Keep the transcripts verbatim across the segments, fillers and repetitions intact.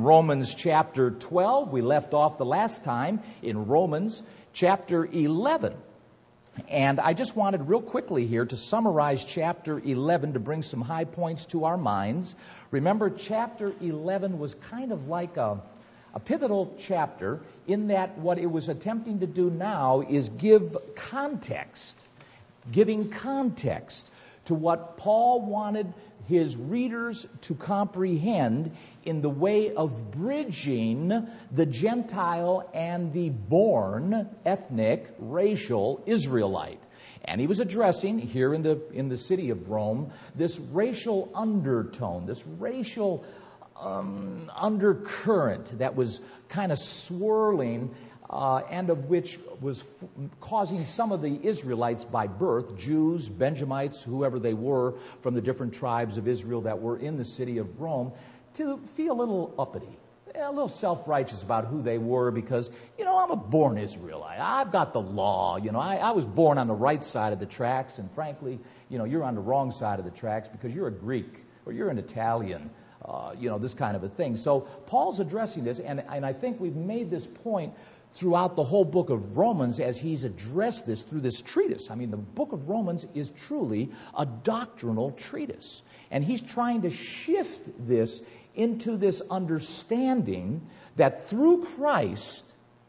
Romans chapter twelve. We left off the last time in Romans chapter eleven. And I just wanted real quickly here to summarize chapter eleven to bring some high points to our minds. Remember, chapter eleven was kind of like a, a pivotal chapter in that what it was attempting to do now is give context, giving context to what Paul wanted his readers to comprehend in the way of bridging the Gentile and the born, ethnic, racial Israelite. And he was addressing here in the in the city of Rome this racial undertone, this racial um, undercurrent that was kind of swirling Uh, and of which was f- causing some of the Israelites by birth, Jews, Benjamites, whoever they were from the different tribes of Israel that were in the city of Rome, to feel a little uppity, a little self-righteous about who they were because, you know, I'm a born Israelite. I've got the law. You know, I, I was born on the right side of the tracks, and frankly, you know, you're on the wrong side of the tracks because you're a Greek or you're an Italian, uh, you know, this kind of a thing. So Paul's addressing this, and, and I think we've made this point throughout the whole book of Romans as he's addressed this through this treatise. I mean, the book of Romans is truly a doctrinal treatise. And he's trying to shift this into this understanding that through Christ,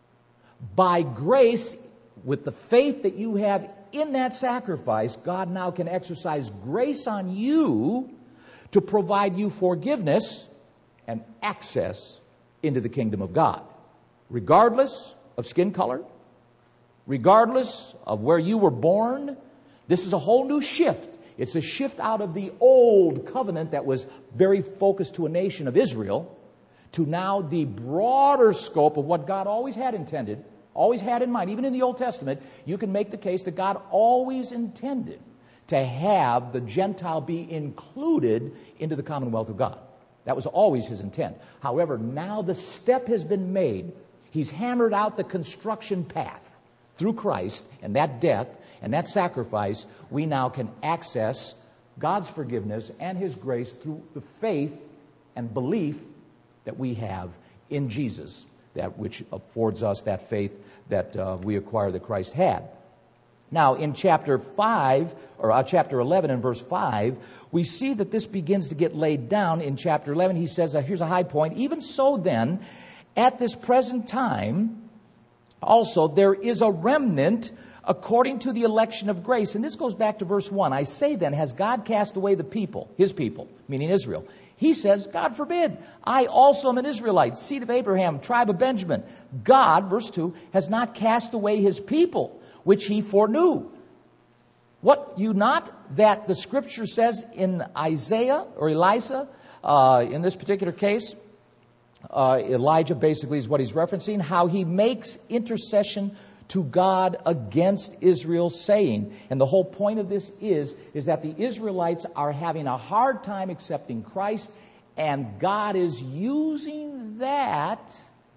by grace, with the faith that you have in that sacrifice, God now can exercise grace on you to provide you forgiveness and access into the kingdom of God. Regardless of skin color, regardless of where you were born, this is a whole new shift. It's a shift out of the old covenant that was very focused to a nation of Israel to now the broader scope of what God always had intended, always had in mind. Even in the Old Testament, you can make the case that God always intended to have the Gentile be included into the commonwealth of God. That was always his intent. However, now the step has been made. He's hammered out the construction path through Christ and that death and that sacrifice. We now can access God's forgiveness and his grace through the faith and belief that we have in Jesus, that which affords us that faith that uh, we acquire that Christ had. Now, in chapter five, or uh, chapter eleven and verse five, we see that this begins to get laid down. In chapter eleven, he says, uh, here's a high point. Even so then, at this present time, also there is a remnant according to the election of grace. And this goes back to verse one. I say then, has God cast away the people, his people, meaning Israel? He says, God forbid. I also am an Israelite, seed of Abraham, tribe of Benjamin. God, verse two, has not cast away his people, which he foreknew. What you not that the scripture says in Isaiah or Elisha, uh, in this particular case, uh, Elijah basically is what he's referencing, how he makes intercession to God against Israel, saying, and the whole point of this is, is that the Israelites are having a hard time accepting Christ, and God is using that,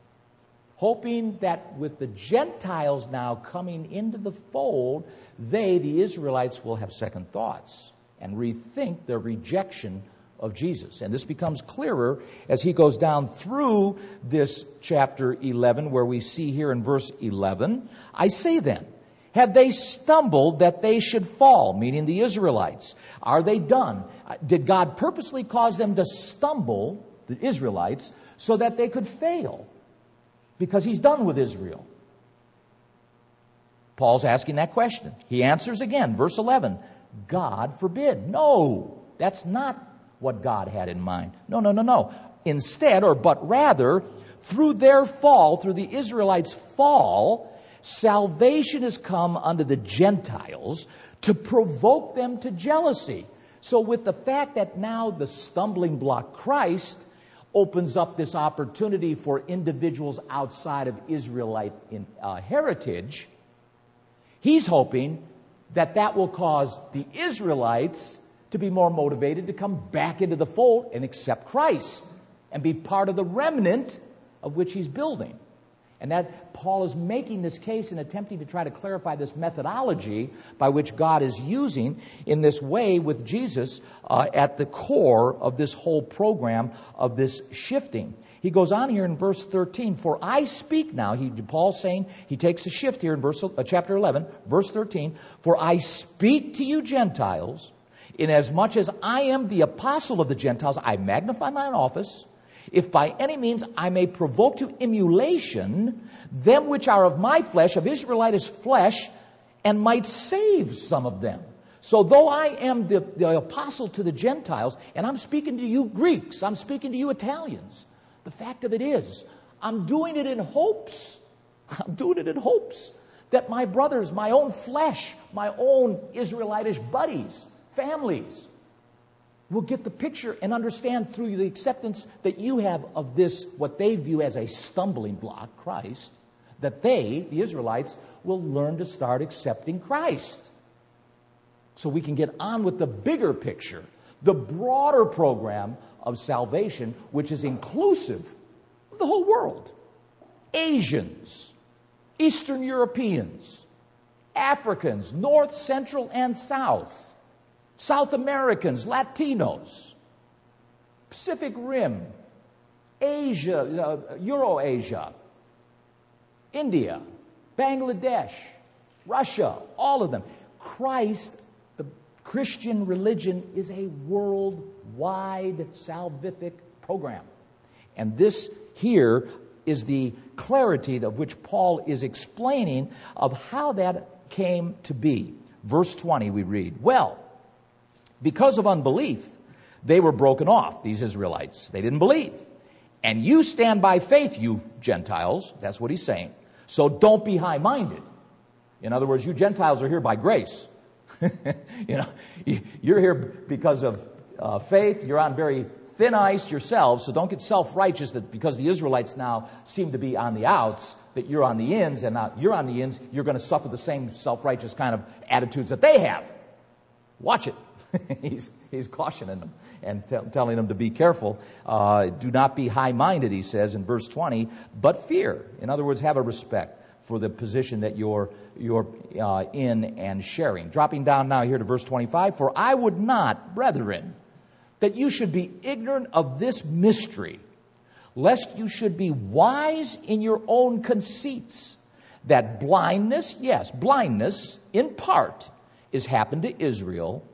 hoping that with the Gentiles now coming into the fold, they, the Israelites, will have second thoughts and rethink their rejection of Jesus. And this becomes clearer as he goes down through this chapter eleven, where we see here in verse eleven, I say then, have they stumbled that they should fall? Meaning the Israelites. Are they done? Did God purposely cause them to stumble, the Israelites, so that they could fail? Because he's done with Israel. Paul's asking that question. He answers again, verse eleven, God forbid. No, that's not what God had in mind. No, no, no, no. Instead, or but rather, through their fall, through the Israelites' fall, salvation has come unto the Gentiles to provoke them to jealousy. So with the fact that now the stumbling block, Christ, opens up this opportunity for individuals outside of Israelite in, uh, heritage, he's hoping that that will cause the Israelites to be more motivated to come back into the fold and accept Christ and be part of the remnant of which he's building. And that Paul is making this case and attempting to try to clarify this methodology by which God is using in this way with Jesus uh, at the core of this whole program of this shifting. He goes on here in verse thirteen, for I speak now, he, Paul's saying, he takes a shift here in verse, uh, chapter eleven, verse thirteen, for I speak to you Gentiles, inasmuch as I am the apostle of the Gentiles, I magnify mine office, if by any means I may provoke to emulation them which are of my flesh, of Israelitish flesh, and might save some of them. So though I am the, the apostle to the Gentiles, and I'm speaking to you Greeks, I'm speaking to you Italians, the fact of it is, I'm doing it in hopes, I'm doing it in hopes that my brothers, my own flesh, my own Israelitish buddies, families, will get the picture and understand through the acceptance that you have of this, what they view as a stumbling block, Christ, that they, the Israelites, will learn to start accepting Christ. So we can get on with the bigger picture, the broader program of salvation, which is inclusive of the whole world. Asians, Eastern Europeans, Africans, North, Central, and South, South Americans, Latinos, Pacific Rim, Asia, uh, Euro-Asia, India, Bangladesh, Russia, all of them. Christ, the Christian religion, is a worldwide salvific program. And this here is the clarity of which Paul is explaining of how that came to be. Verse twenty we read, well, because of unbelief, they were broken off, these Israelites. They didn't believe. And you stand by faith, you Gentiles. That's what he's saying. So don't be high-minded. In other words, you Gentiles are here by grace. You know, you're here because of uh, faith. You're on very thin ice yourselves, so don't get self-righteous that because the Israelites now seem to be on the outs, that you're on the ins, and now you're on the ins, you're going to suffer the same self-righteous kind of attitudes that they have. Watch it. he's, he's cautioning them and t- telling them to be careful. Uh, do not be high-minded, he says in verse twenty, but fear. In other words, have a respect for the position that you're, you're uh, in and sharing. Dropping down now here to verse twenty-five, for I would not, brethren, that you should be ignorant of this mystery, lest you should be wise in your own conceits, that blindness, yes, blindness in part is happened to Israel,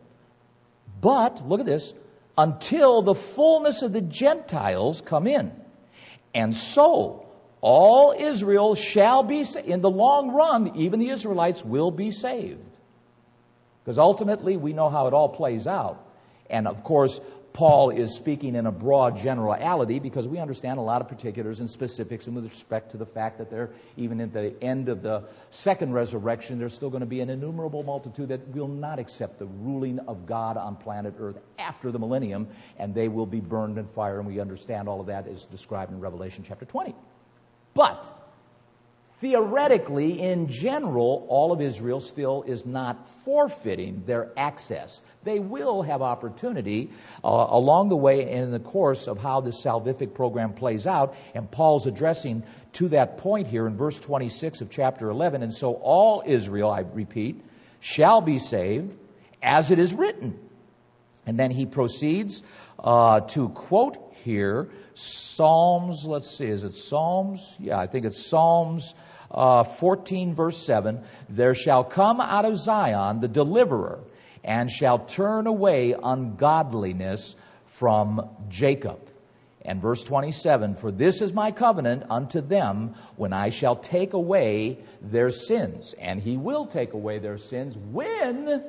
but, look at this, until the fullness of the Gentiles come in. And so, all Israel shall be saved. In the long run, even the Israelites will be saved. Because ultimately, we know how it all plays out. And of course, Paul is speaking in a broad generality because we understand a lot of particulars and specifics and with respect to the fact that there, even at the end of the second resurrection, there's still going to be an innumerable multitude that will not accept the ruling of God on planet Earth after the millennium, and they will be burned in fire, and we understand all of that is described in Revelation chapter twenty. But theoretically, in general, all of Israel still is not forfeiting their access. They will have opportunity uh, along the way and in the course of how this salvific program plays out. And Paul's addressing to that point here in verse twenty-six of chapter eleven. And so all Israel, I repeat, shall be saved as it is written. And then he proceeds uh, to quote here Psalms, let's see, is it Psalms? Yeah, I think it's Psalms uh, fourteen, verse seven. There shall come out of Zion the deliverer, and shall turn away ungodliness from Jacob. And verse twenty-seven, for this is my covenant unto them when I shall take away their sins. And he will take away their sins when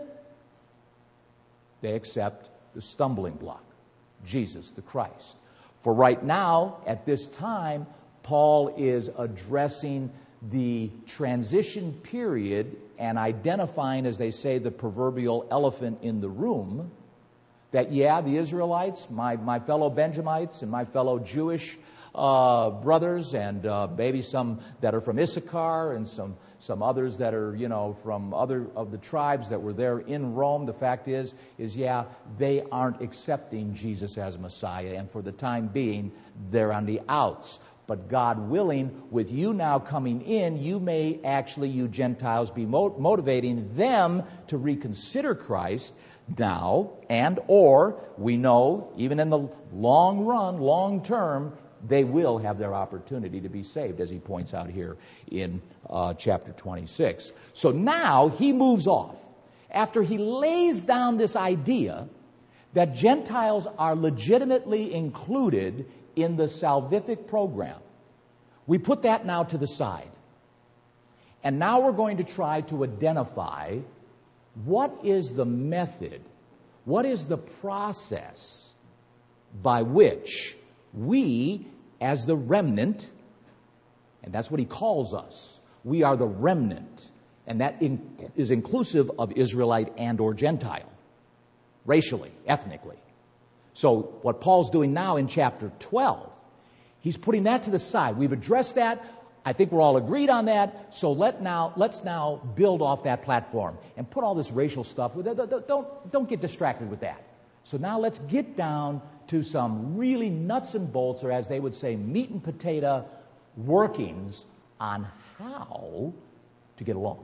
they accept the stumbling block, Jesus the Christ. For right now, at this time, Paul is addressing the transition period and identifying, as they say, the proverbial elephant in the room, that, yeah, the Israelites, my, my fellow Benjamites and my fellow Jewish uh, brothers, and uh, maybe some that are from Issachar and some, some others that are, you know, from other of the tribes that were there in Rome, the fact is, is, yeah, they aren't accepting Jesus as Messiah, and for the time being, they're on the outs. But God willing, with you now coming in, you may actually, you Gentiles, be mo- motivating them to reconsider Christ now, and or we know, even in the long run, long term, they will have their opportunity to be saved, as he points out here in uh, chapter twenty-six. So now he moves off. After he lays down this idea that Gentiles are legitimately included in the salvific program, we put that now to the side. And now we're going to try to identify what is the method, what is the process by which we, as the remnant, and that's what he calls us, we are the remnant, and that in, is inclusive of Israelite and or Gentile, racially, ethnically. So what Paul's doing now in chapter twelve, he's putting that to the side. We've addressed that. I think we're all agreed on that. So let now, let's now build off that platform and put all this racial stuff. Don't, don't, don't get distracted with that. So now let's get down to some really nuts and bolts, or as they would say, meat and potato workings on how to get along.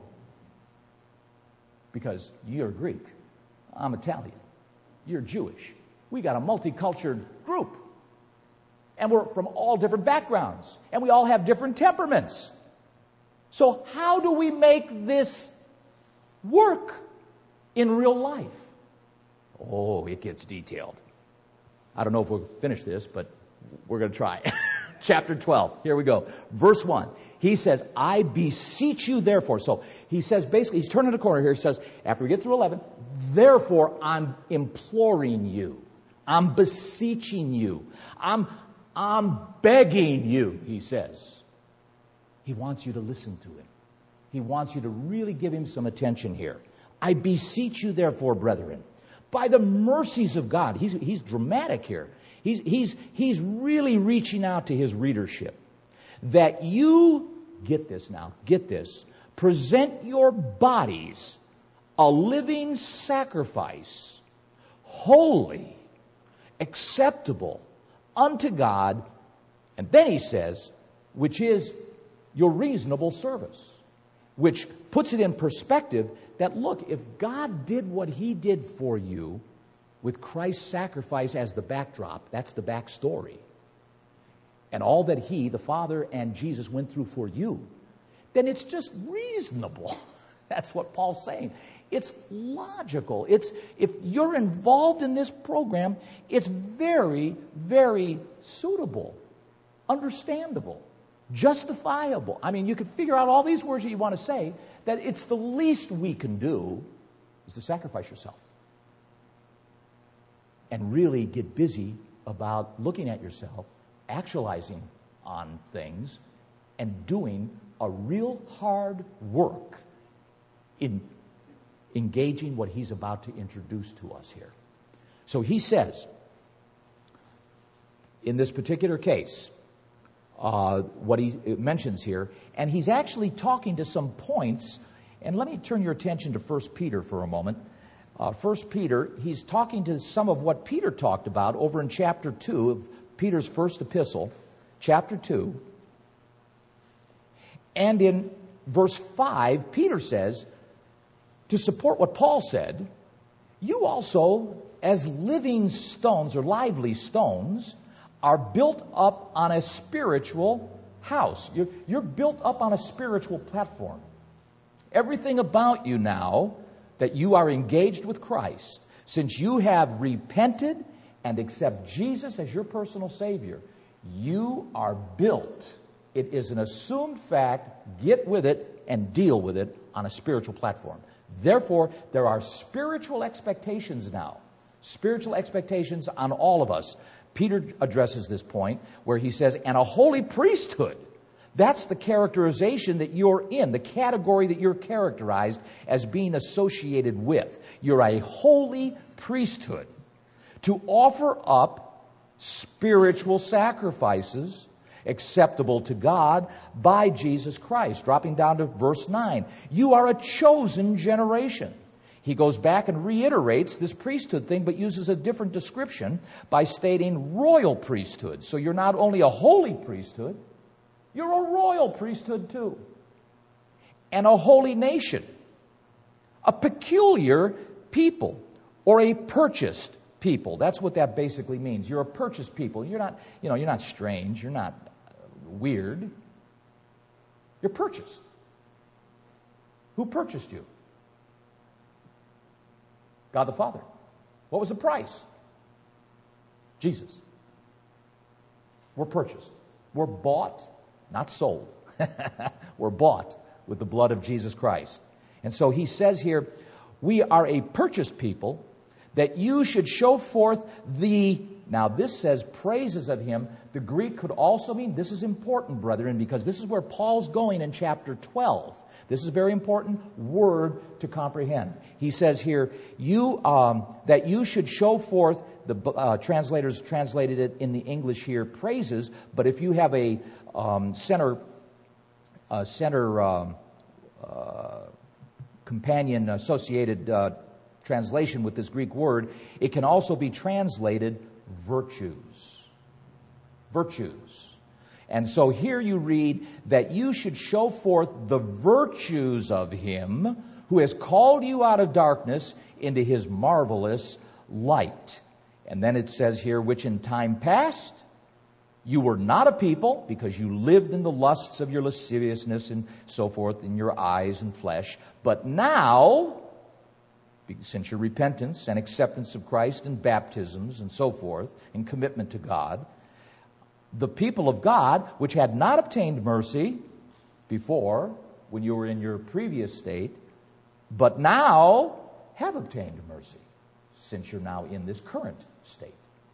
Because you're Greek, I'm Italian, you're Jewish. We got a multicultural group. And we're from all different backgrounds. And we all have different temperaments. So how do we make this work in real life? Oh, it gets detailed. I don't know if we'll finish this, but we're going to try. Chapter twelve. Here we go. Verse one. He says, I beseech you therefore. So he says, basically, he's turning the corner here. He says, after we get through eleven, therefore I'm imploring you. I'm beseeching you. I'm I'm begging you, he says. He wants you to listen to him. He wants you to really give him some attention here. I beseech you, therefore, brethren, by the mercies of God. He's, he's dramatic here. He's, he's, he's really reaching out to his readership. That you, get this now, get this, present your bodies a living sacrifice, holy, acceptable, unto God, and then he says, which is your reasonable service, which puts it in perspective that, look, if God did what he did for you with Christ's sacrifice as the backdrop, that's the backstory, and all that he, the Father and Jesus went through for you, then it's just reasonable. That's what Paul's saying. It's logical. It's, if you're involved in this program, it's very, very suitable, understandable, justifiable. I mean, you can figure out all these words that you want to say, that it's the least we can do is to sacrifice yourself. And really get busy about looking at yourself, actualizing on things, and doing a real hard work in engaging what he's about to introduce to us here. So he says, in this particular case, uh, what he mentions here, and he's actually talking to some points, and let me turn your attention to First Peter for a moment. Uh, First Peter, he's talking to some of what Peter talked about over in chapter two of Peter's first epistle, chapter two. And in verse five, Peter says, to support what Paul said, you also, as living stones or lively stones, are built up on a spiritual house. You're, you're built up on a spiritual platform. Everything about you now that you are engaged with Christ, since you have repented and accept Jesus as your personal Savior, you are built. It is an assumed fact. Get with it and deal with it on a spiritual platform. Therefore, there are spiritual expectations now. Spiritual expectations on all of us. Peter addresses this point where he says, and a holy priesthood. That's the characterization that you're in, the category that you're characterized as being associated with. You're a holy priesthood to offer up spiritual sacrifices acceptable to God by Jesus Christ. Dropping down to verse nine. You are a chosen generation. he goes back and reiterates this priesthood thing, but uses a different description by stating royal priesthood. So you're not only a holy priesthood, you're a royal priesthood too. And a holy nation. A peculiar people, or a purchased people. That's what that basically means. You're a purchased people. You're not, you know, you're not strange. You're not weird. You're purchased. Who purchased you? God the Father. What was the price? Jesus. We're purchased. We're bought, not sold. We're bought with the blood of Jesus Christ. And so he says here, we are a purchased people, that you should show forth the, now this says praises of him. The Greek could also mean, this is important, brethren, because this is where Paul's going in chapter twelve. This is a very important word to comprehend. He says here, you um, that you should show forth, the uh, translators translated it in the English here, praises, but if you have a um, center, uh, center um, uh, companion associated uh, translation with this Greek word, it can also be translated virtues. Virtues. And so here you read that you should show forth the virtues of him who has called you out of darkness into his marvelous light. And then it says here, which in time past you were not a people, because you lived in the lusts of your lasciviousness and so forth, in your eyes and flesh. But now, since your repentance and acceptance of Christ and baptisms and so forth, and commitment to God, the people of God, which had not obtained mercy before, when you were in your previous state, but now have obtained mercy, since you're now in this current state.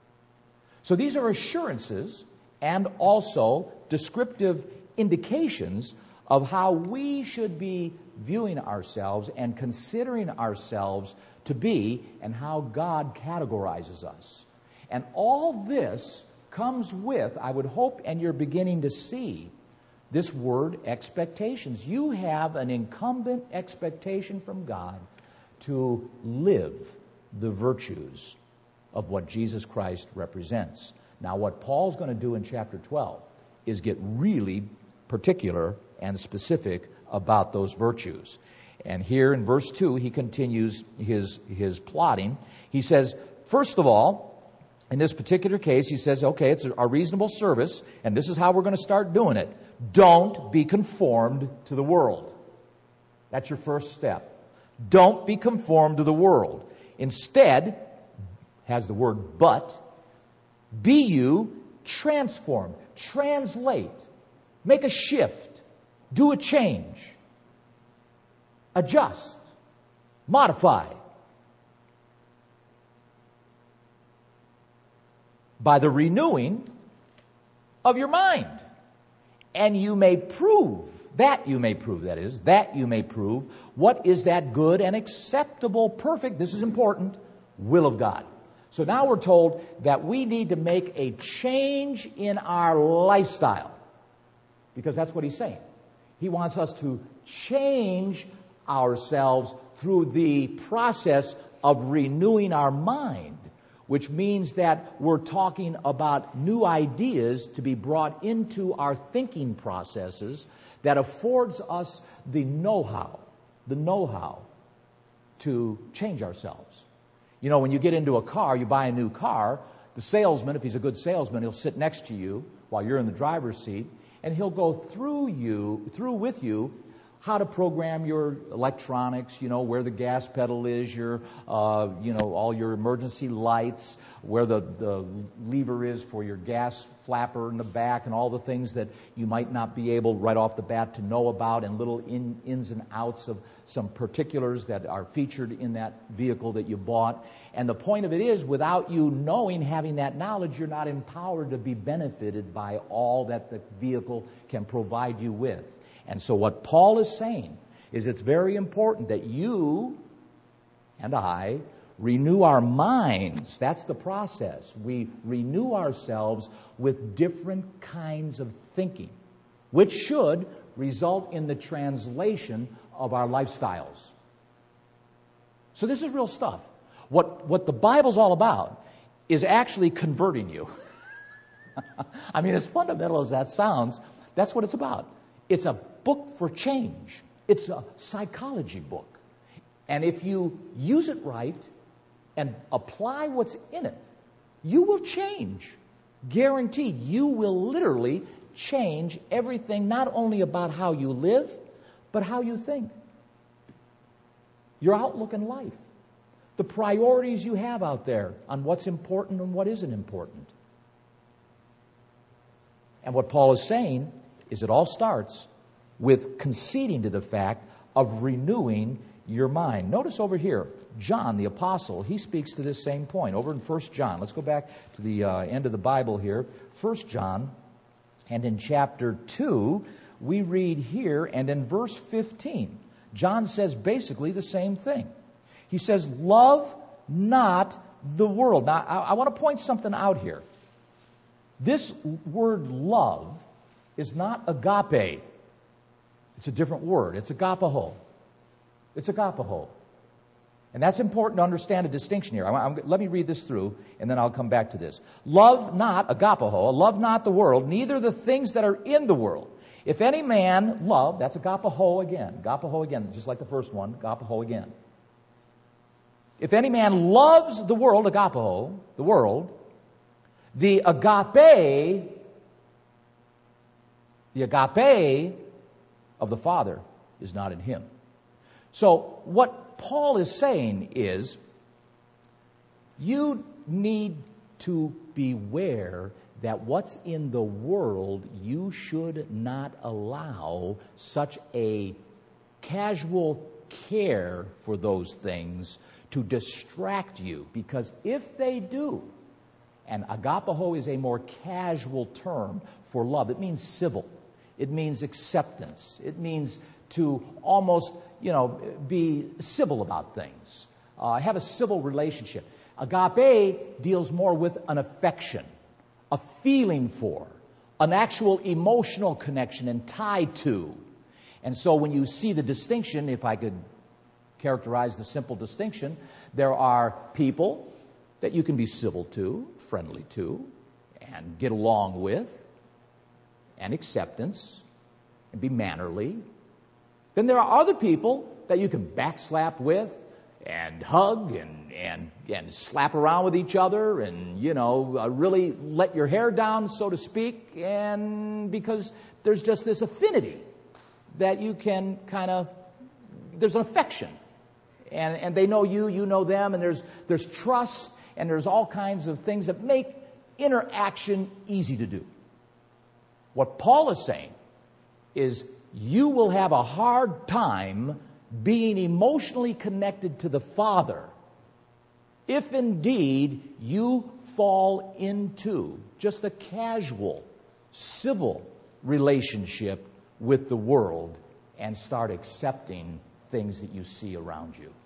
So these are assurances and also descriptive indications of how we should be viewing ourselves and considering ourselves to be, and how God categorizes us. And all this comes with, I would hope, and you're beginning to see, this word expectations. You have an incumbent expectation from God to live the virtues of what Jesus Christ represents. Now, what Paul's going to do in chapter twelve is get really particular and specific about those virtues. And here in verse two, he continues his, his plotting. He says, first of all, in this particular case, he says, okay, it's a reasonable service, and this is how we're going to start doing it. Don't be conformed to the world. That's your first step. Don't be conformed to the world. Instead, has the word but, be you transformed. Translate. Make a shift. Do a change. Adjust. Modify. By the renewing of your mind. And you may prove, that you may prove, that is, that you may prove, what is that good and acceptable, perfect, this is important, will of God. So now we're told that we need to make a change in our lifestyle. Because that's what he's saying. He wants us to change ourselves through the process of renewing our mind, which means that we're talking about new ideas to be brought into our thinking processes that affords us the know-how, the know-how to change ourselves. You know, when you get into a car, you buy a new car, the salesman, if he's a good salesman, he'll sit next to you while you're in the driver's seat, and he'll go through you, through with you, how to program your electronics, you know, where the gas pedal is, your, uh, you know, all your emergency lights, where the, the lever is for your gas flapper in the back, and all the things that you might not be able right off the bat to know about, and little in, ins and outs of some particulars that are featured in that vehicle that you bought. And the point of it is, without you knowing, having that knowledge, you're not empowered to be benefited by all that the vehicle can provide you with. And so what Paul is saying is it's very important that you and I renew our minds. That's the process. We renew ourselves with different kinds of thinking, which should result in the translation of our lifestyles. So this is real stuff. What, what the Bible's all about is actually converting you. I mean, as fundamental as that sounds, that's what it's about. It's a book for change. It's a psychology book. And if you use it right and apply what's in it, you will change. Guaranteed. You will literally change everything, not only about how you live, but how you think. Your outlook in life. The priorities you have out there on what's important and what isn't important. And what Paul is saying is it all starts with conceding to the fact of renewing your mind. Notice over here, John the Apostle, he speaks to this same point. Over in First John, let's go back to the uh, end of the Bible here. First John, and in chapter two, we read here, and in verse fifteen, John says basically the same thing. He says, love not the world. Now, I, I want to point something out here. This word love is not agape. It's a different word. It's agapeho. It's agapeho. And that's important to understand a distinction here. I'm, I'm, let me read this through, and then I'll come back to this. Love not, agapeho, love not the world, neither the things that are in the world. If any man love, that's agapeho again. Agapeho again, just like the first one, agapeho again. If any man loves the world, agapeho, the world, the agape, the agape of the Father is not in him. So what Paul is saying is, you need to beware that what's in the world, you should not allow such a casual care for those things to distract you. Because if they do, and agapeho is a more casual term for love, it means civil. It means acceptance. It means to almost, you know, be civil about things. Uh, have a civil relationship. Agape deals more with an affection, a feeling for, an actual emotional connection and tie to. And so when you see the distinction, if I could characterize the simple distinction, there are people that you can be civil to, friendly to, and get along with, and acceptance, and be mannerly. Then there are other people that you can backslap with, and hug, and and and slap around with each other, and, you know, uh, really let your hair down, so to speak, and because there's just this affinity that you can kind of, there's an affection. And and they know you, you know them, and there's there's trust, and there's all kinds of things that make interaction easy to do. What Paul is saying is you will have a hard time being emotionally connected to the Father if indeed you fall into just a casual, civil relationship with the world and start accepting things that you see around you.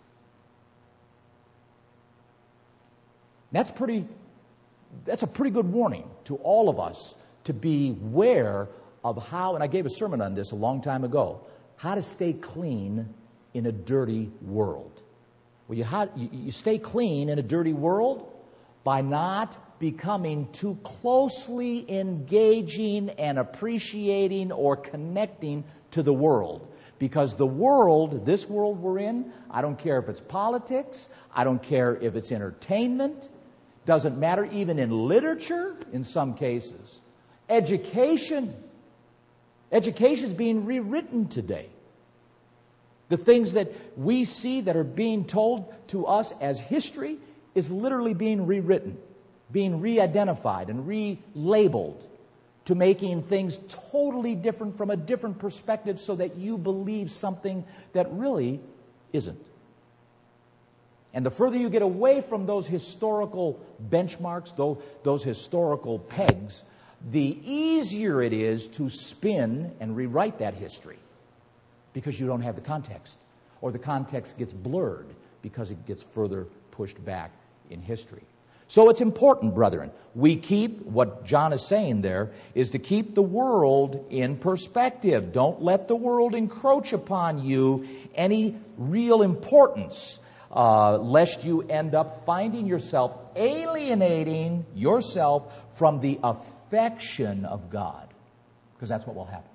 That's pretty, that's a pretty good warning to all of us to beware of how, and I gave a sermon on this a long time ago, how to stay clean in a dirty world. Well, you, how, you, you stay clean in a dirty world by not becoming too closely engaging and appreciating or connecting to the world. Because the world, this world we're in, I don't care if it's politics, I don't care if it's entertainment, doesn't matter, even in literature in some cases. Education. Education is being rewritten today. The things that we see that are being told to us as history is literally being rewritten, being re-identified and relabeled to making things totally different from a different perspective so that you believe something that really isn't. And the further you get away from those historical benchmarks, those, those historical pegs, the easier it is to spin and rewrite that history because you don't have the context, or the context gets blurred because it gets further pushed back in history. So it's important, brethren, we keep, what John is saying there, is to keep the world in perspective. Don't let the world encroach upon you any real importance. uh, lest you end up finding yourself alienating yourself from the affection of God. Because that's what will happen.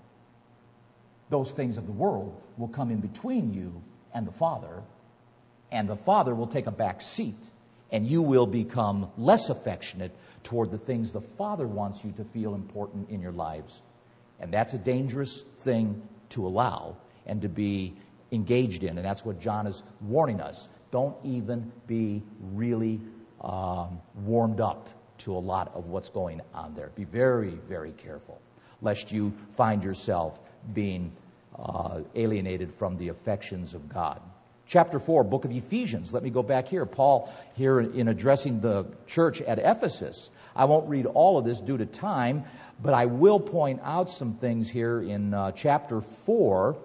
Those things of the world will come in between you and the Father, and the Father will take a back seat, and you will become less affectionate toward the things the Father wants you to feel important in your lives. And that's a dangerous thing to allow and to be engaged in. And that's what John is warning us. Don't even be really um, warmed up to a lot of what's going on there. Be very, very careful, lest you find yourself being uh, alienated from the affections of God. Chapter four, book of Ephesians. Let me go back here. Paul, here in addressing the church at Ephesus. I won't read all of this due to time, but I will point out some things here in uh, chapter four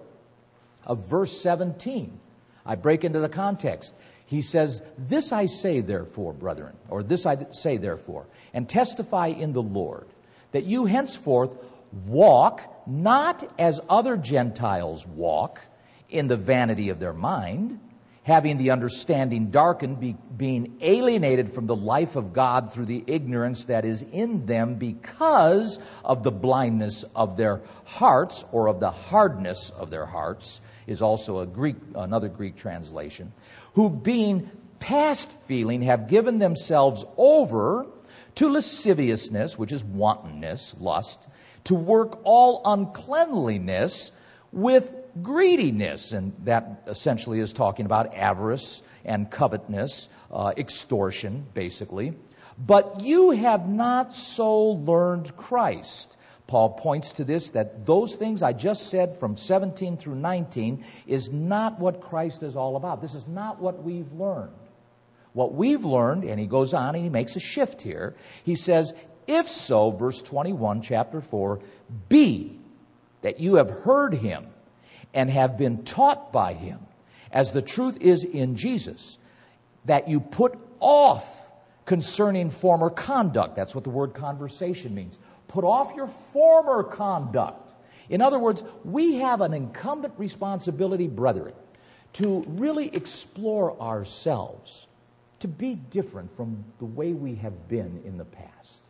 of verse seventeen. I break into the context. He says, "This I say therefore, brethren," or "this I say therefore, and testify in the Lord, that you henceforth walk not as other Gentiles walk, in the vanity of their mind, having the understanding darkened, be, being alienated from the life of God through the ignorance that is in them because of the blindness of their hearts," or of the hardness of their hearts, is also a Greek, another Greek translation, "who being past feeling have given themselves over to lasciviousness," which is wantonness, lust, "to work all uncleanliness with greediness." And that essentially is talking about avarice and covetousness, uh, extortion, basically. "But you have not so learned Christ." Paul points to this, that those things I just said from seventeen through nineteen is not what Christ is all about. This is not what we've learned. What we've learned, and he goes on and he makes a shift here. He says, "If so," verse twenty-one, chapter four, "be that you have heard him and have been taught by him, as the truth is in Jesus, that you put off concerning former conduct." That's what the word conversation means. Put off your former conduct. In other words, we have an incumbent responsibility, brethren, to really explore ourselves, to be different from the way we have been in the past.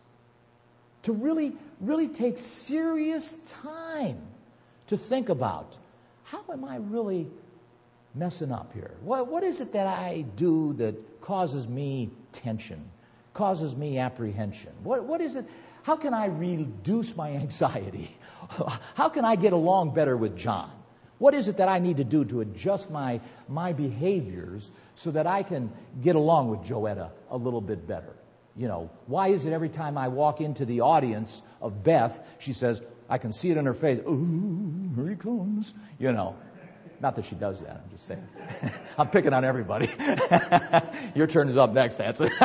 To really, really take serious time to think about, how am I really messing up here? What, what is it that I do that causes me tension, causes me apprehension? What, what is it? How can I reduce my anxiety? How can I get along better with John? What is it that I need to do to adjust my, my behaviors so that I can get along with Joetta a little bit better? You know, why is it every time I walk into the audience of Beth, she says, I can see it in her face, "Ooh, here he comes." You know, not that she does that, I'm just saying. I'm picking on everybody. Your turn is up next, that's it.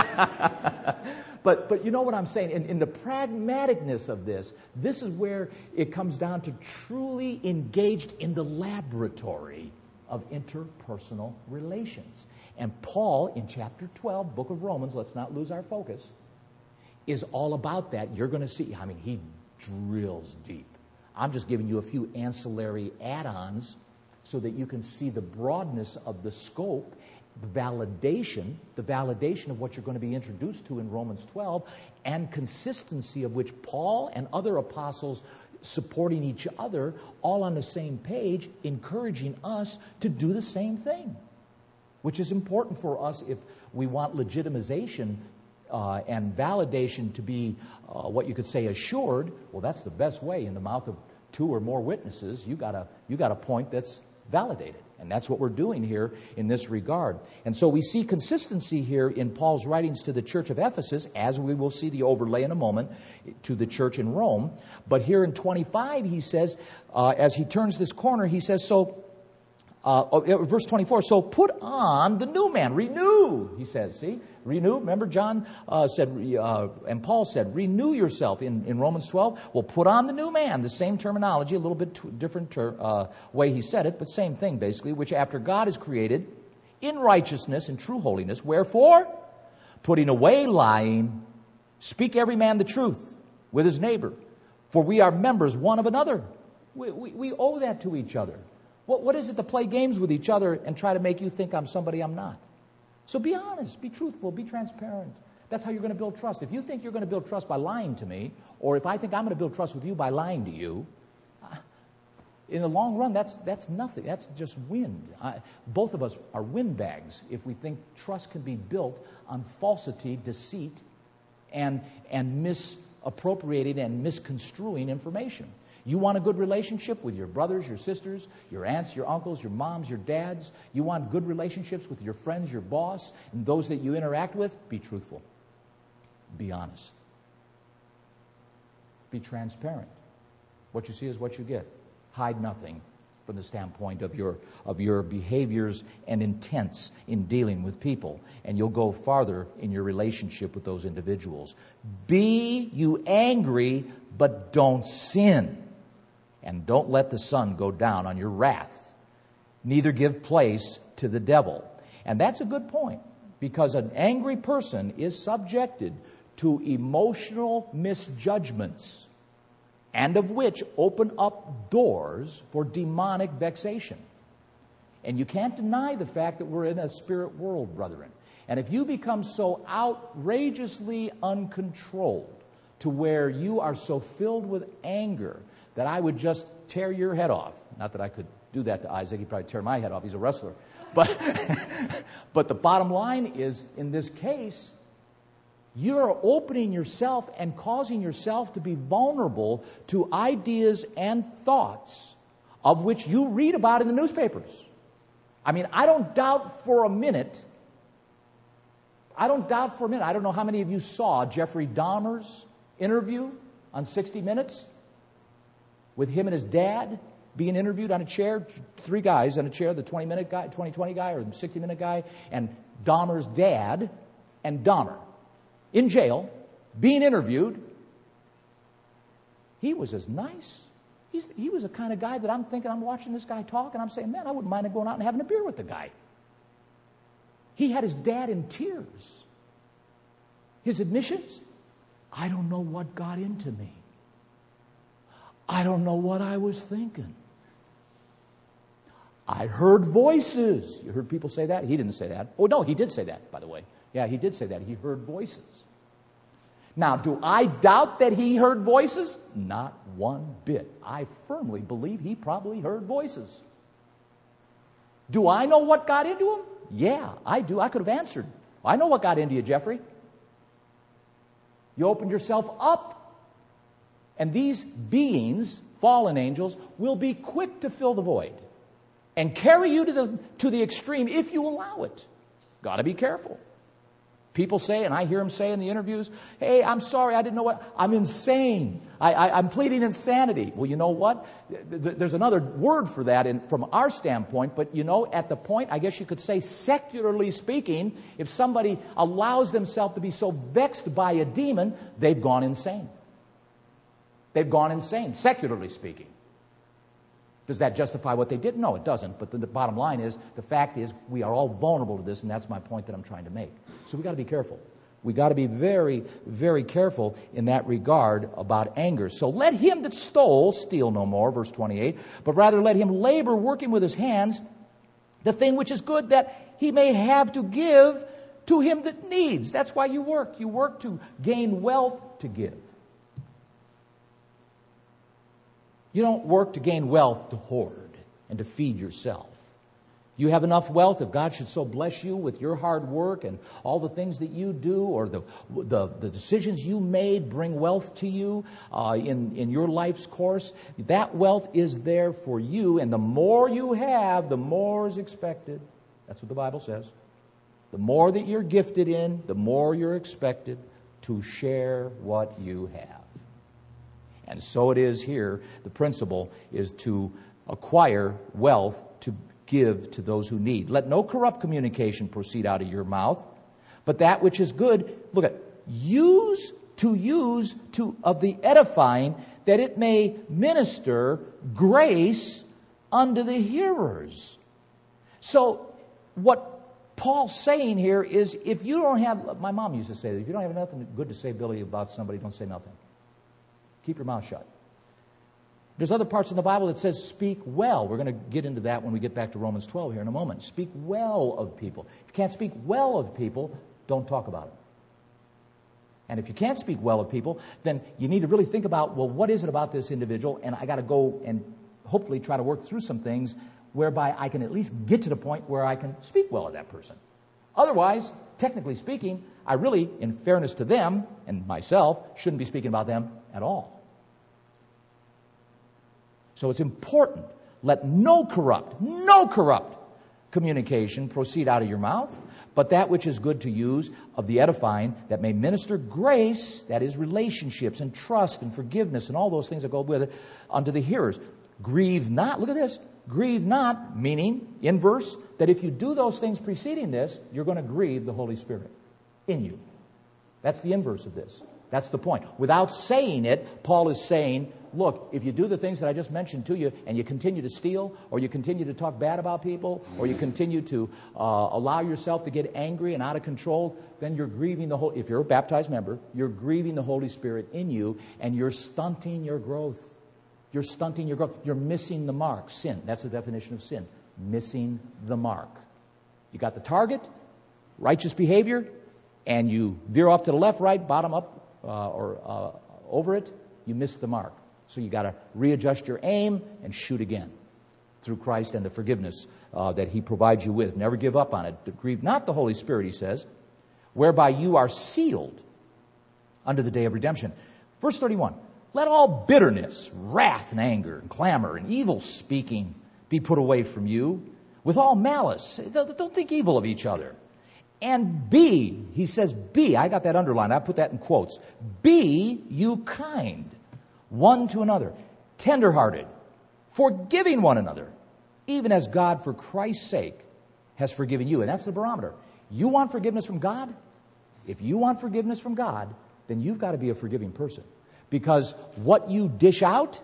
But but you know what I'm saying? In, in the pragmaticness of this, this is where it comes down to truly engaged in the laboratory of interpersonal relations. And Paul, in chapter twelve, book of Romans, let's not lose our focus, is all about that. You're going to see, I mean, he drills deep. I'm just giving you a few ancillary add-ons so that you can see the broadness of the scope, the validation, the validation of what you're going to be introduced to in Romans twelve, and consistency of which Paul and other apostles supporting each other, all on the same page, encouraging us to do the same thing, which is important for us if we want legitimization uh, and validation to be uh, what you could say assured. Well, that's the best way. In the mouth of two or more witnesses, you got a you got a point that's validated. And that's what we're doing here in this regard. And so we see consistency here in Paul's writings to the church of Ephesus, as we will see the overlay in a moment, to the church in Rome. But here in twenty-five, he says, uh, as he turns this corner, he says, so, uh, verse twenty-four, so put on the new man, renew, he says, see, renew. Remember John uh, said, uh, and Paul said, renew yourself in, in Romans twelve. Well, put on the new man, the same terminology, a little bit t- different ter- uh, way he said it, but same thing basically, which after God is created in righteousness and true holiness. Wherefore, putting away lying, speak every man the truth with his neighbor, for we are members one of another. We, we, we owe that to each other. What, what is it to play games with each other and try to make you think I'm somebody I'm not? So be honest, be truthful, be transparent. That's how you're going to build trust. If you think you're going to build trust by lying to me, or if I think I'm going to build trust with you by lying to you, in the long run, that's that's nothing. That's just wind. I, both of us are windbags if we think trust can be built on falsity, deceit, and and misappropriating and misconstruing information. You want a good relationship with your brothers, your sisters, your aunts, your uncles, your moms, your dads. You want good relationships with your friends, your boss, and those that you interact with. Be truthful. Be honest. Be transparent. What you see is what you get. Hide nothing from the standpoint of your of your behaviors and intents in dealing with people, and you'll go farther in your relationship with those individuals. Be you angry, but don't sin. And don't let the sun go down on your wrath. Neither give place to the devil. And that's a good point, because an angry person is subjected to emotional misjudgments, and of which open up doors for demonic vexation. And you can't deny the fact that we're in a spirit world, brethren. And if you become so outrageously uncontrolled to where you are so filled with anger that I would just tear your head off. Not that I could do that to Isaac. He'd probably tear my head off. He's a wrestler. But, but the bottom line is, in this case, you're opening yourself and causing yourself to be vulnerable to ideas and thoughts of which you read about in the newspapers. I mean, I don't doubt for a minute, I don't doubt for a minute, I don't know how many of you saw Jeffrey Dahmer's interview on sixty minutes with him and his dad being interviewed on a chair, three guys on a chair, the twenty-minute guy, twenty twenty guy or the sixty-minute guy, and Dahmer's dad and Dahmer in jail being interviewed. He was as nice. He's, he was the kind of guy that I'm thinking, I'm watching this guy talk, and I'm saying, man, I wouldn't mind going out and having a beer with the guy. He had his dad in tears. His admissions, I don't know what got into me. I don't know what I was thinking. I heard voices. You heard people say that? He didn't say that. Oh, no, he did say that, by the way. Yeah, he did say that. He heard voices. Now, do I doubt that he heard voices? Not one bit. I firmly believe he probably heard voices. Do I know what got into him? Yeah, I do. I could have answered. I know what got into you, Jeffrey. You opened yourself up. And these beings, fallen angels, will be quick to fill the void and carry you to the to the extreme if you allow it. Got to be careful. People say, and I hear them say in the interviews, hey, I'm sorry, I didn't know what, I'm insane. I, I, I'm pleading insanity. Well, you know what? There's another word for that in, from our standpoint, but you know, at the point, I guess you could say, secularly speaking, if somebody allows themselves to be so vexed by a demon, they've gone insane. They've gone insane, secularly speaking. Does that justify what they did? No, it doesn't. But the, the bottom line is, the fact is, we are all vulnerable to this, and that's my point that I'm trying to make. So we've got to be careful. We've got to be very, very careful in that regard about anger. So let him that stole steal no more, verse twenty-eight, but rather let him labor, working with his hands, the thing which is good, that he may have to give to him that needs. That's why you work. You work to gain wealth to give. You don't work to gain wealth to hoard and to feed yourself. You have enough wealth, if God should so bless you with your hard work and all the things that you do, or the the, the decisions you made bring wealth to you uh, in, in your life's course, that wealth is there for you, and the more you have, the more is expected. That's what the Bible says. The more that you're gifted in, the more you're expected to share what you have. And so it is here. The principle is to acquire wealth to give to those who need. Let no corrupt communication proceed out of your mouth, but that which is good, look at, use to use to of the edifying, that it may minister grace unto the hearers. So what Paul's saying here is, if you don't have, my mom used to say that, if you don't have nothing good to say, Billy, about somebody, don't say nothing. Keep your mouth shut. There's other parts in the Bible that says speak well. We're going to get into that when we get back to Romans twelve here in a moment. Speak well of people. If you can't speak well of people, don't talk about it. And if you can't speak well of people, then you need to really think about, well, what is it about this individual? And I got to go and hopefully try to work through some things whereby I can at least get to the point where I can speak well of that person. Otherwise, technically speaking, I really, in fairness to them and myself, shouldn't be speaking about them at all. So it's important. Let no corrupt, no corrupt communication proceed out of your mouth, but that which is good to use of the edifying, that may minister grace, that is relationships and trust and forgiveness and all those things that go with it, unto the hearers. Grieve not, look at this, grieve not, meaning, inverse, that if you do those things preceding this, you're going to grieve the Holy Spirit in you. That's the inverse of this. That's the point. Without saying it, Paul is saying, look, if you do the things that I just mentioned to you and you continue to steal, or you continue to talk bad about people, or you continue to uh, allow yourself to get angry and out of control, then you're grieving the Holy, if you're a baptized member, you're grieving the Holy Spirit in you, and you're stunting your growth. You're stunting your growth. You're missing the mark. Sin. That's the definition of sin. Missing the mark. You got the target, righteous behavior, and you veer off to the left, right, bottom up, uh, or uh, over it, you miss the mark. So you got to readjust your aim and shoot again through Christ and the forgiveness uh, that He provides you with. Never give up on it. Grieve not the Holy Spirit, he says, whereby you are sealed unto the day of redemption. Verse thirty-one, let all bitterness, wrath, and anger, and clamor, and evil speaking be put away from you, with all malice. Don't think evil of each other. And be, he says be, I got that underlined, I put that in quotes. Be you kind one to another, tenderhearted, forgiving one another, even as God for Christ's sake has forgiven you. And that's the barometer. You want forgiveness from God? If you want forgiveness from God, then you've got to be a forgiving person. Because what you dish out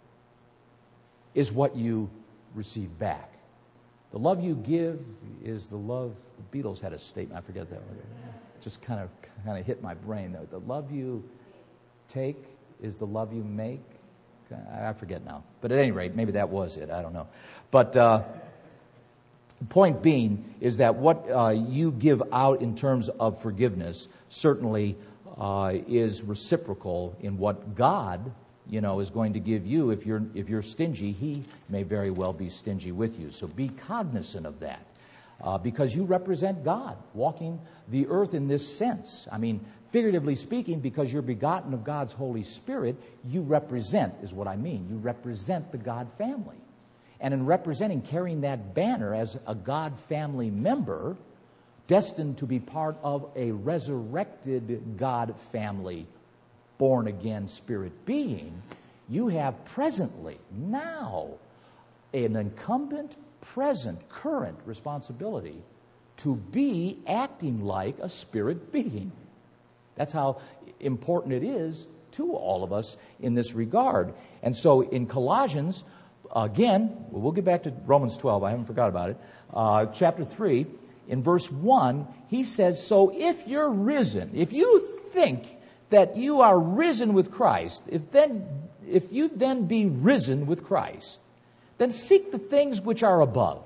is what you receive back. The love you give is the love, the Beatles had a statement, I forget that one. Just kind of kind of hit my brain. The love you take is the love you make. I forget now. But at any rate, maybe that was it. I don't know. But uh, the point being is that what uh, you give out in terms of forgiveness certainly uh, is reciprocal in what God, you know, is going to give you. If you're if you're stingy, He may very well be stingy with you. So be cognizant of that, uh, because you represent God walking the earth in this sense. I mean, figuratively speaking, because you're begotten of God's Holy Spirit, you represent, is what I mean. You represent the God family. And in representing, carrying that banner as a God family member, destined to be part of a resurrected God family, born again spirit being, you have presently, now, an incumbent, present, current responsibility to be acting like a spirit being. That's how important it is to all of us in this regard. And so in Colossians, again, we'll get back to Romans twelve, I haven't forgot about it, uh, chapter three, in verse one, he says, so if you're risen, if you think that you are risen with Christ, if then, if you then be risen with Christ, then seek the things which are above.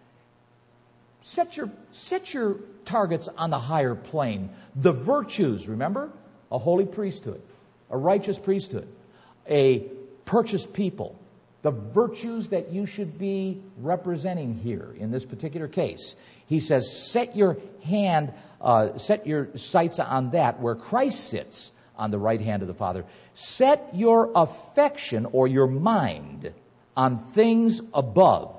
Set your, set your targets on the higher plane. The virtues, remember? A holy priesthood, a righteous priesthood, a purchased people. The virtues that you should be representing here in this particular case. He says, set your hand, uh, set your sights on that where Christ sits on the right hand of the Father. Set your affection or your mind on things above,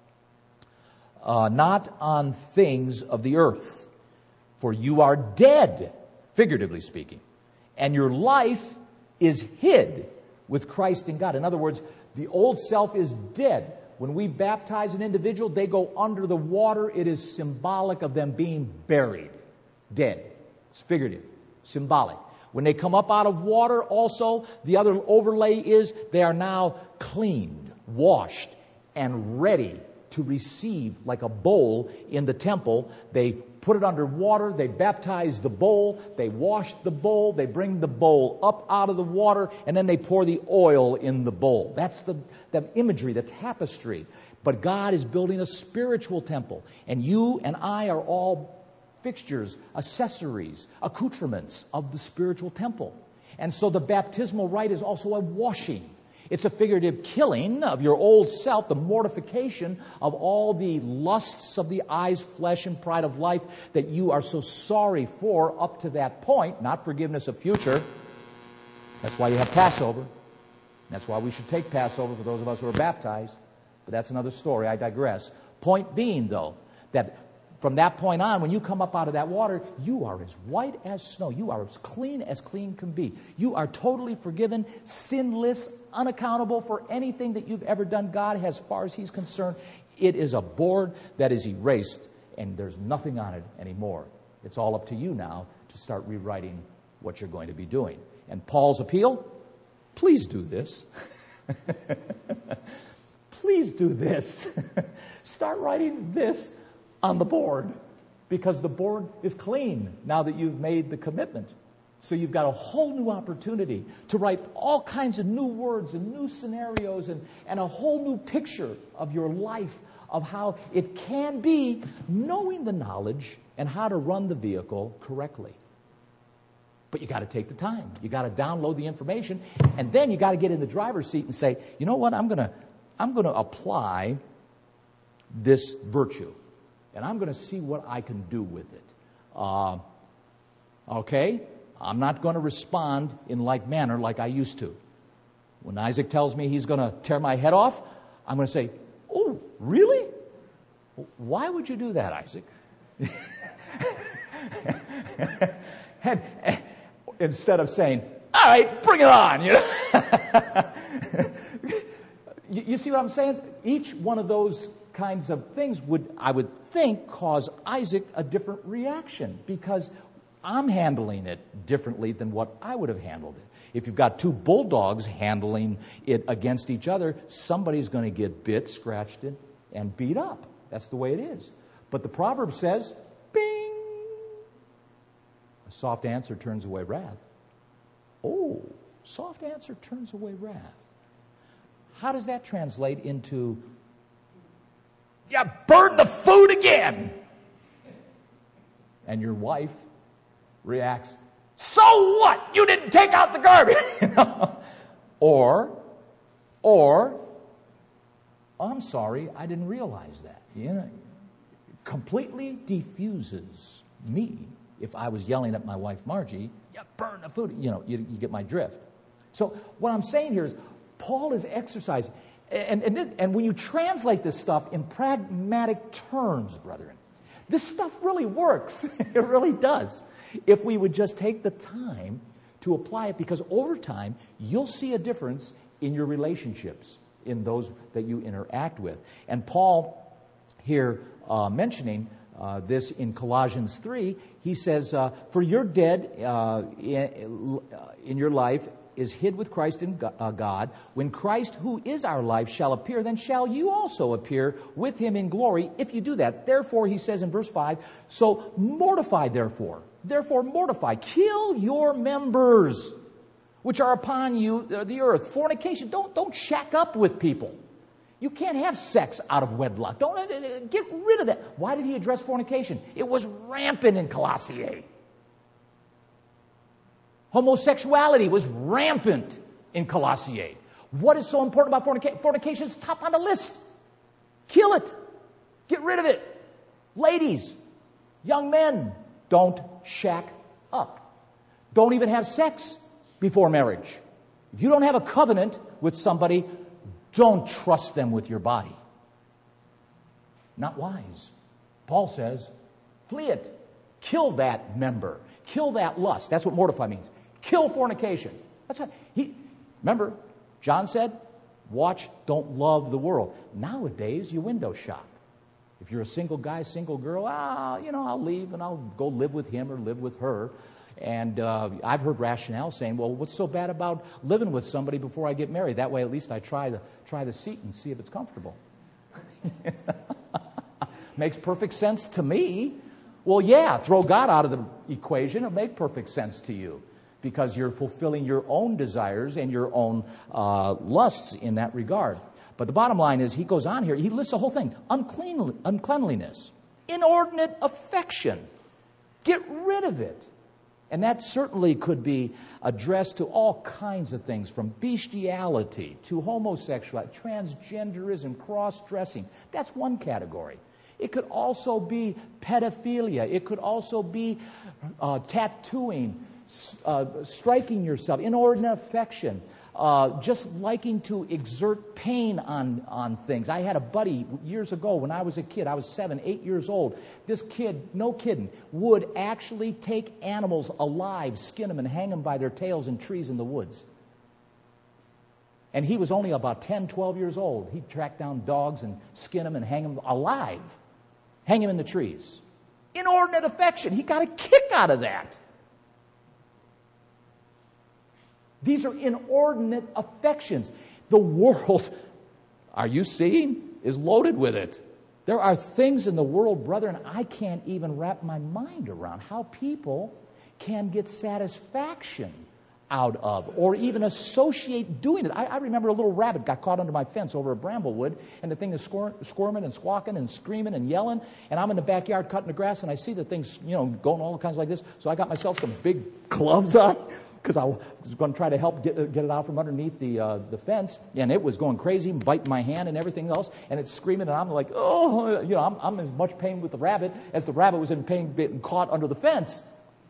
uh, not on things of the earth. For you are dead, figuratively speaking, and your life is hid with Christ in God. In other words, the old self is dead. When we baptize an individual, they go under the water. It is symbolic of them being buried, dead. It's figurative, symbolic. When they come up out of water, also, the other overlay is they are now cleaned, washed, and ready to receive, like a bowl in the temple. They put it under water, they baptize the bowl, they wash the bowl, they bring the bowl up out of the water, and then they pour the oil in the bowl. That's the, the imagery, the tapestry. But God is building a spiritual temple, and you and I are all fixtures, accessories, accoutrements of the spiritual temple. And so the baptismal rite is also a washing. It's a figurative killing of your old self, the mortification of all the lusts of the eyes, flesh, and pride of life that you are so sorry for up to that point, not forgiveness of future. That's why you have Passover. That's why we should take Passover for those of us who are baptized. But that's another story. I digress. Point being, though, that from that point on, when you come up out of that water, you are as white as snow. You are as clean as clean can be. You are totally forgiven, sinless, unaccountable for anything that you've ever done. God, as far as He's concerned, it is a board that is erased, and there's nothing on it anymore. It's all up to you now to start rewriting what you're going to be doing. And Paul's appeal, please do this. Please do this. Start writing this on the board, because the board is clean now that you've made the commitment. So you've got a whole new opportunity to write all kinds of new words and new scenarios and, and a whole new picture of your life, of how it can be, knowing the knowledge and how to run the vehicle correctly. But you got to take the time. You got to download the information, and then you got to get in the driver's seat and say, you know what, I'm going to I'm going to apply this virtue. And I'm going to see what I can do with it. Uh, okay? I'm not going to respond in like manner like I used to. When Isaac tells me he's going to tear my head off, I'm going to say, oh, really? Why would you do that, Isaac? and, and, instead of saying, all right, bring it on. You know? you, you see what I'm saying? Each one of those kinds of things would, I would think, cause Isaac a different reaction, because I'm handling it differently than what I would have handled it. If you've got two bulldogs handling it against each other, somebody's going to get bit, scratched, and beat up. That's the way it is. But the proverb says, bing! A soft answer turns away wrath. Oh, soft answer turns away wrath. How does that translate into, you burned the food again? And your wife reacts, so what? You didn't take out the garbage. You know? Or, or, I'm sorry, I didn't realize that. You know, completely defuses me if I was yelling at my wife, Margie, you burned the food. You know, you, you get my drift. So what I'm saying here is, Paul is exercising. And, and, and when you translate this stuff in pragmatic terms, brethren, this stuff really works. It really does. If we would just take the time to apply it, because over time, you'll see a difference in your relationships, in those that you interact with. And Paul here uh, mentioning uh, this in Colossians three, he says, uh, for your dead uh, in, in your life is hid with Christ in God. When Christ, who is our life, shall appear, then shall you also appear with him in glory if you do that. Therefore, he says in verse five, so mortify therefore. Therefore mortify. Kill your members which are upon you, the earth. Fornication. Don't, don't shack up with people. You can't have sex out of wedlock. Don't uh, get rid of that. Why did he address fornication? It was rampant in Colossae. Homosexuality was rampant in Colossae. What is so important about fornication? Fornication is top on the list. Kill it. Get rid of it. Ladies, young men, don't shack up. Don't even have sex before marriage. If you don't have a covenant with somebody, don't trust them with your body. Not wise. Paul says, flee it. Kill that member. Kill that lust. That's what mortify means. Kill fornication. That's what he, remember, John said, watch, don't love the world. Nowadays, you window shop. If you're a single guy, single girl, ah, you know, I'll leave and I'll go live with him or live with her. And uh, I've heard rationale saying, well, what's so bad about living with somebody before I get married? That way, at least I try the try the seat and see if it's comfortable. Makes perfect sense to me. Well, yeah, throw God out of the equation. It'll make perfect sense to you because you're fulfilling your own desires and your own uh, lusts in that regard. But the bottom line is he goes on here. He lists the whole thing. Unclean, uncleanliness, inordinate affection. Get rid of it. And that certainly could be addressed to all kinds of things, from bestiality to homosexuality, transgenderism, cross-dressing. That's one category. It could also be pedophilia. It could also be uh, tattooing, uh, striking yourself, inordinate affection, uh, just liking to exert pain on, on things. I had a buddy years ago when I was a kid. I was seven, eight years old. This kid, no kidding, would actually take animals alive, skin them, and hang them by their tails in trees in the woods. And he was only about ten, twelve years old. He'd track down dogs and skin them and hang them alive. Hang him in the trees. Inordinate affection. He got a kick out of that. These are inordinate affections. The world, are you seeing, is loaded with it. There are things in the world, brethren, I can't even wrap my mind around how people can get satisfaction out of or even associate doing it. I, I remember a little rabbit got caught under my fence over at Bramblewood, and the thing is squir- squirming and squawking and screaming and yelling, and I'm in the backyard cutting the grass, and I see the thing's, you know, going all kinds like this, so I got myself some big gloves on because I was going to try to help get, get it out from underneath the uh, the fence, and it was going crazy, biting my hand and everything else, and it's screaming, and I'm like, oh, you know, I'm, I'm in as much pain with the rabbit as the rabbit was in pain getting caught under the fence.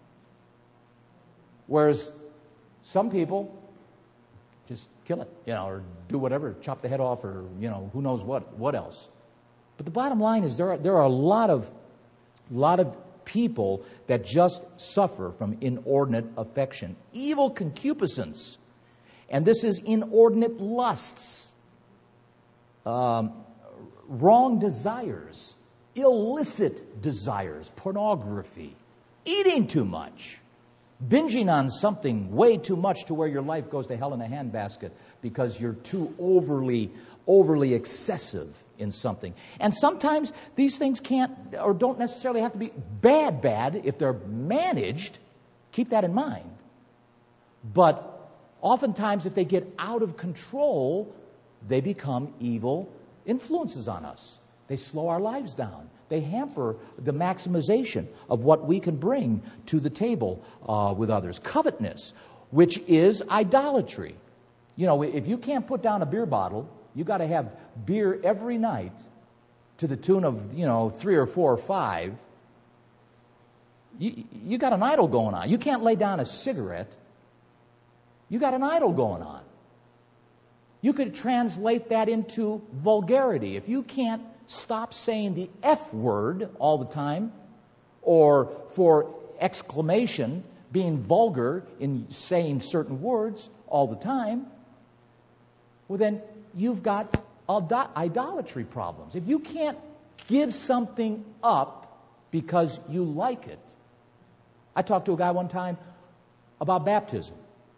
Whereas some people just kill it, you know, or do whatever, chop the head off, or, you know, who knows what, what else. But the bottom line is there are, there are a lot of, lot of people that just suffer from inordinate affection, evil concupiscence, and this is inordinate lusts, um, wrong desires, illicit desires, pornography, eating too much, binging on something way too much to where your life goes to hell in a handbasket because you're too overly, overly excessive in something. And sometimes these things can't or don't necessarily have to be bad, bad if they're managed. Keep that in mind. But oftentimes if they get out of control, they become evil influences on us. They slow our lives down. They hamper the maximization of what we can bring to the table uh, with others. Covetousness, which is idolatry. You know, if you can't put down a beer bottle, you got to have beer every night to the tune of, you know, three or four or five. You, you got an idol going on. You can't lay down a cigarette. You got an idol going on. You could translate that into vulgarity. If you can't stop saying the F word all the time, or for exclamation, being vulgar in saying certain words all the time, well then you've got idolatry problems. If you can't give something up because you like it. I talked to a guy one time about baptism.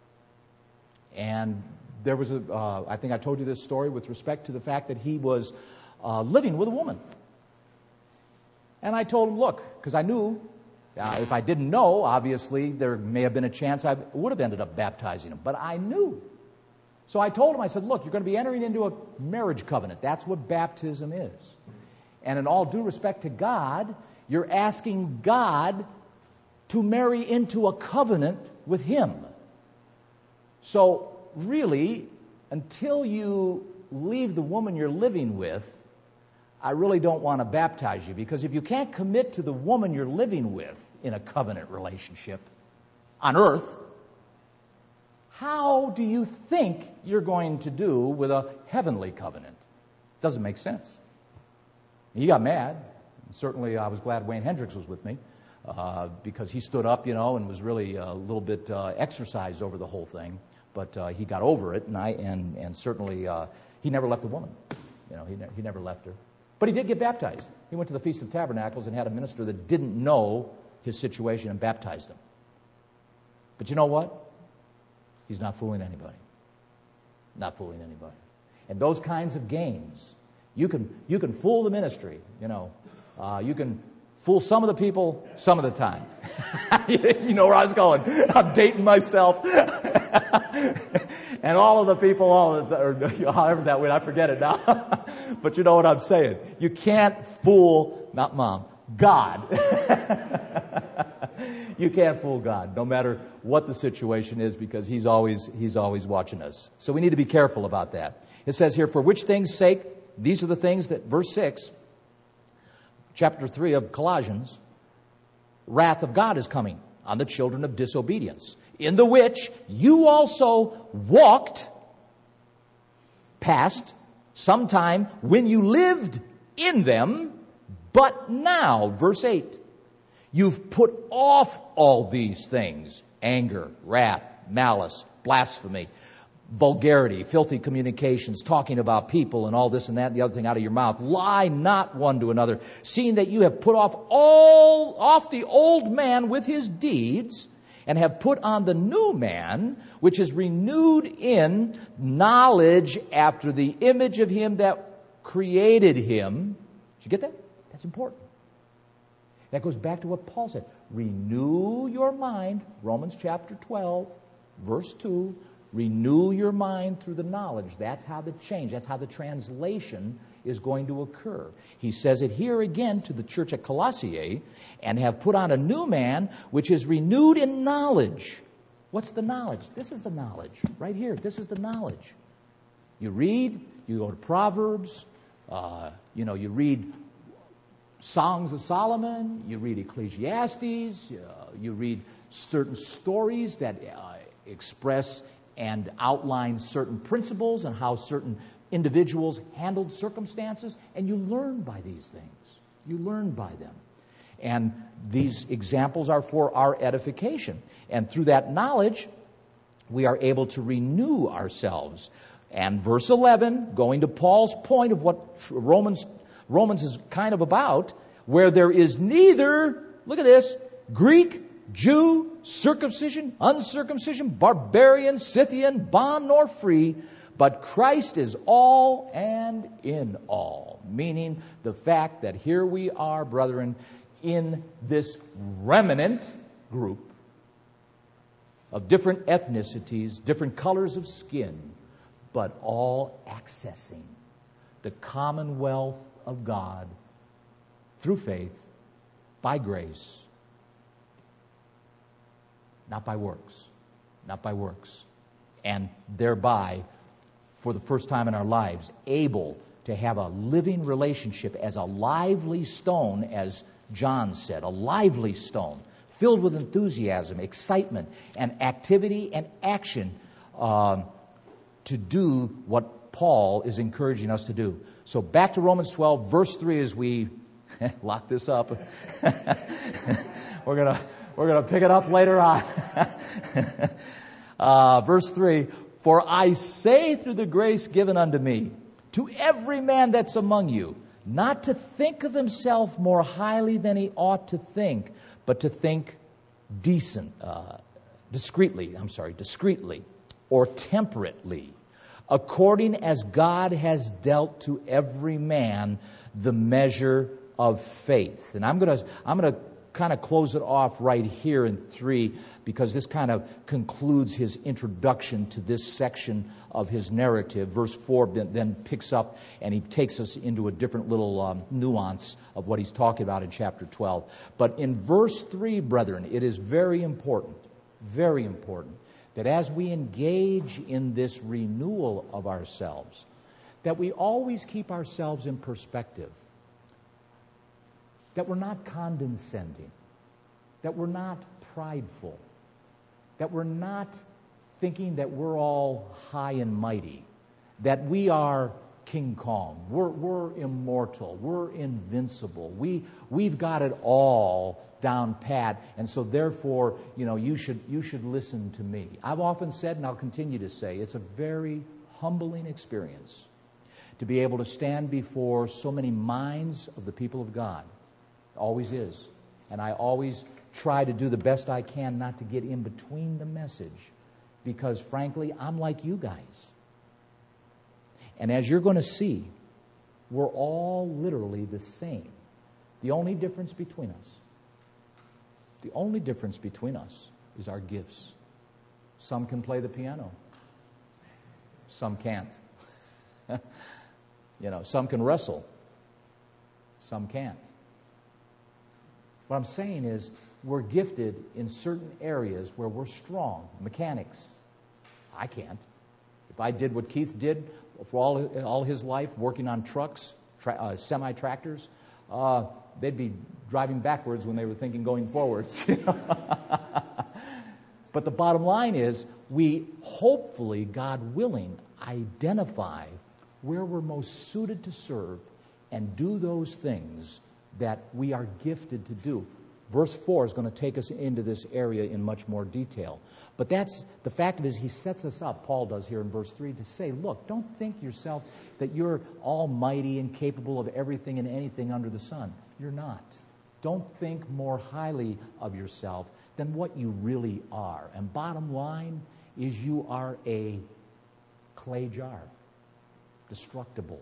And there was a, uh, I think I told you this story with respect to the fact that he was Uh, living with a woman. And I told him, look, because I knew, uh, if I didn't know, obviously, there may have been a chance I would have ended up baptizing him. But I knew. So I told him, I said, look, you're going to be entering into a marriage covenant. That's what baptism is. And in all due respect to God, you're asking God to marry into a covenant with Him. So really, until you leave the woman you're living with, I really don't want to baptize you, because if you can't commit to the woman you're living with in a covenant relationship on earth, how do you think you're going to do with a heavenly covenant? Doesn't make sense. He got mad. Certainly I was glad Wayne Hendricks was with me, uh, because he stood up, you know, and was really a little bit uh, exercised over the whole thing. But uh, he got over it, and I and and certainly uh, he never left the woman. You know, he ne- he never left her. But he did get baptized. He went to the Feast of Tabernacles and had a minister that didn't know his situation and baptized him. But you know what? He's not fooling anybody. Not fooling anybody. And those kinds of games You can you can fool the ministry, you know. Uh, you can fool some of the people some of the time. You know where I was going. I'm dating myself. And all of the people, all of the, or however that went, I forget it now. But you know what I'm saying. You can't fool, not Mom, God. You can't fool God, no matter what the situation is, because He's always He's always watching us. So we need to be careful about that. It says here, for which things' sake, these are the things that, verse six, chapter three of Colossians, wrath of God is coming on the children of disobedience, in the which you also walked, past, sometime when you lived in them, but now, verse eight, you've put off all these things: anger, wrath, malice, blasphemy, vulgarity, filthy communications, talking about people and all this and that and the other thing out of your mouth. Lie not one to another, seeing that you have put off all off the old man with his deeds, and have put on the new man, which is renewed in knowledge after the image of him that created him. Did you get that? That's important. That goes back to what Paul said. Renew your mind, Romans chapter twelve, verse two. Renew your mind through the knowledge. That's how the change, that's how the translation is going to occur. He says it here again to the church at Colossae, and have put on a new man, which is renewed in knowledge. What's the knowledge? This is the knowledge. Right here, this is the knowledge. You read, you go to Proverbs, uh, you know, you read Songs of Solomon, you read Ecclesiastes, uh, you read certain stories that uh, express and outline certain principles and how certain individuals handled circumstances, and you learn by these things. You learn by them. And these examples are for our edification. And through that knowledge, we are able to renew ourselves. And verse eleven, going to Paul's point of what Romans Romans is kind of about, where there is neither, look at this, Greek, Jew, circumcision, uncircumcision, barbarian, Scythian, bond nor free, but Christ is all and in all. Meaning the fact that here we are, brethren, in this remnant group of different ethnicities, different colors of skin, but all accessing the commonwealth of God through faith, by grace, not by works, not by works. And thereby, for the first time in our lives, able to have a living relationship as a lively stone, as John said, a lively stone, filled with enthusiasm, excitement, and activity and action um, to do what Paul is encouraging us to do. So back to Romans twelve, verse three, as we lock this up. We're gonna we're gonna pick it up later on. uh, verse three. For I say through the grace given unto me, to every man that's among you, not to think of himself more highly than he ought to think, but to think decent, uh, discreetly. I'm sorry, discreetly, or temperately, according as God has dealt to every man the measure of faith. And I'm going to I'm going to kind of close it off right here in three, because this kind of concludes his introduction to this section of his narrative. Verse four then picks up and he takes us into a different little um, nuance of what he's talking about in chapter twelve. But in verse three, brethren, it is very important, very important, that as we engage in this renewal of ourselves, that we always keep ourselves in perspective. That we're not condescending, that we're not prideful, that we're not thinking that we're all high and mighty, that we are King Kong, we're, we're immortal, we're invincible, we, we've got it all down pat, and so therefore, you know, you should, you should listen to me. I've often said, and I'll continue to say, it's a very humbling experience to be able to stand before so many minds of the people of God. Always is. And I always try to do the best I can not to get in between the message, because frankly, I'm like you guys. And as you're going to see, We're all literally the same. The only difference between us, the only difference between us is our gifts. Some can play the piano. Some can't. You know, some can wrestle. Some can't. What I'm saying is we're gifted in certain areas where we're strong. Mechanics. I can't. If I did what Keith did for all, all his life, working on trucks, tra- uh, semi-tractors, uh, they'd be driving backwards when they were thinking going forwards. But the bottom line is we hopefully, God willing, identify where we're most suited to serve and do those things that we are gifted to do. Verse four is going to take us into this area in much more detail. But that's the fact of it is he sets us up, Paul does here in verse three, to say, look, don't think yourself that you're almighty and capable of everything and anything under the sun. You're not. Don't think more highly of yourself than what you really are. And bottom line is you are a clay jar, destructible,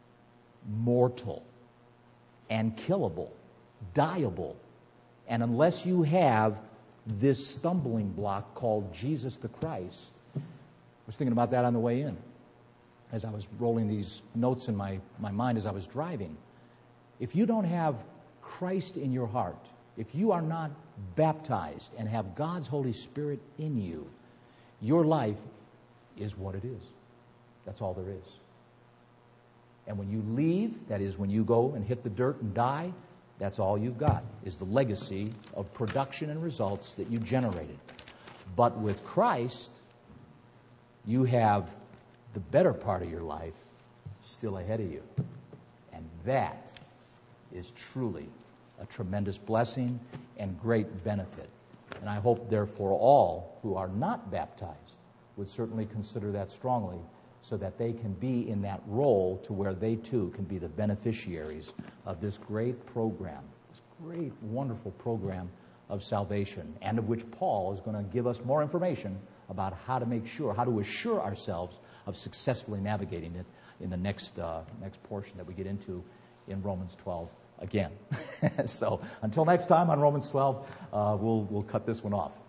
mortal, and killable, dieable. And unless you have this stumbling block called Jesus the Christ, I was thinking about that on the way in as I was rolling these notes in my, my mind as I was driving. If you don't have Christ in your heart, if you are not baptized and have God's Holy Spirit in you, your life is what it is. That's all there is. And when you leave, that is when you go and hit the dirt and die, that's all you've got, is the legacy of production and results that you generated. But with Christ, you have the better part of your life still ahead of you. And that is truly a tremendous blessing and great benefit. And I hope, therefore, all who are not baptized would certainly consider that strongly, so that they can be in that role to where they too can be the beneficiaries of this great program, this great, wonderful program of salvation, and of which Paul is going to give us more information about how to make sure, how to assure ourselves of successfully navigating it in the next uh, next portion that we get into in Romans twelve again. So until next time on Romans twelve, uh, we'll we'll cut this one off.